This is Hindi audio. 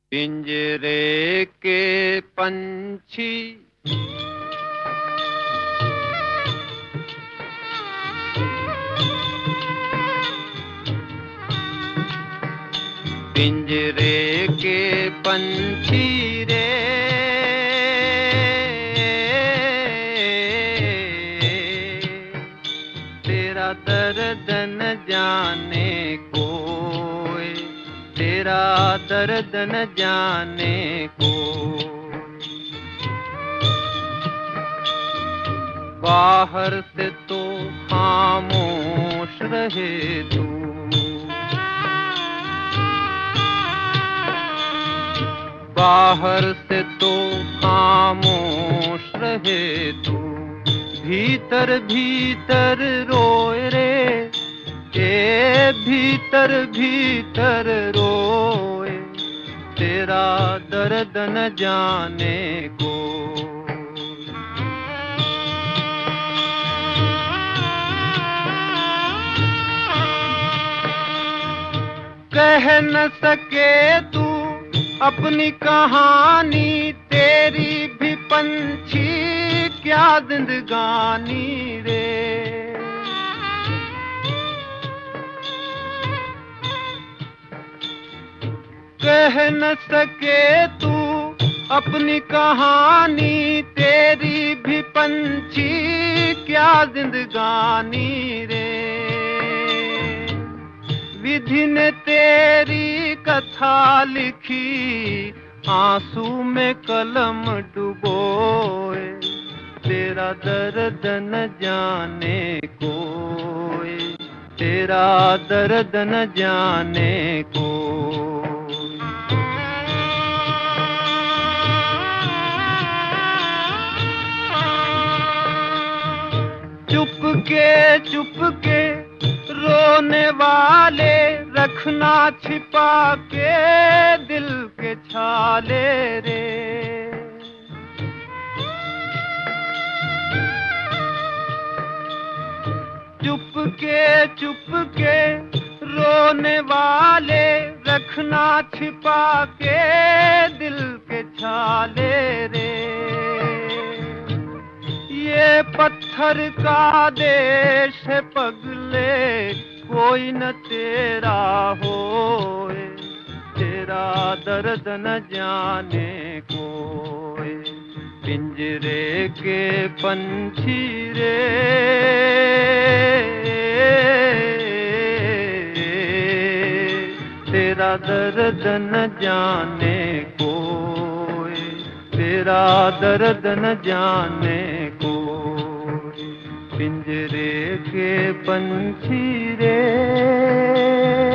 पिंजरे के पंछी पिंजरे के पंछी रे तेरा दर्द न जाने कोई, तेरा दर्द न जाने को। बाहर से तो खामोश रहे तू, बाहर से तो खामोश रहे तू, भीतर भीतर रोए रे, ए भीतर भीतर रोए, तेरा दर्द न जाने को। कह न सके तू अपनी कहानी, तेरी भी पंछी क्या जिंदगानी रे। कह न सके तू अपनी कहानी, तेरी भी पंछी क्या जिंदगानी रे। विधि ने तेरी कथा लिखी, आंसू में कलम डुबोए, तेरा दर्द न जाने कोई, तेरा दर्द न जाने को। चुपके रोने वाले रखना छिपा के दिल के छाले रे। चुपके रोने वाले रखना छिपा के दिल के छाले रे। ये पत्थर का देश है पगले, कोई न तेरा होए, तेरा दर्द न जाने कोई। पिंजरे के पंछी रे तेरा दर्द न जाने कोई, तेरा दर्द न जाने कोई। पिंजरे के पंछी रे।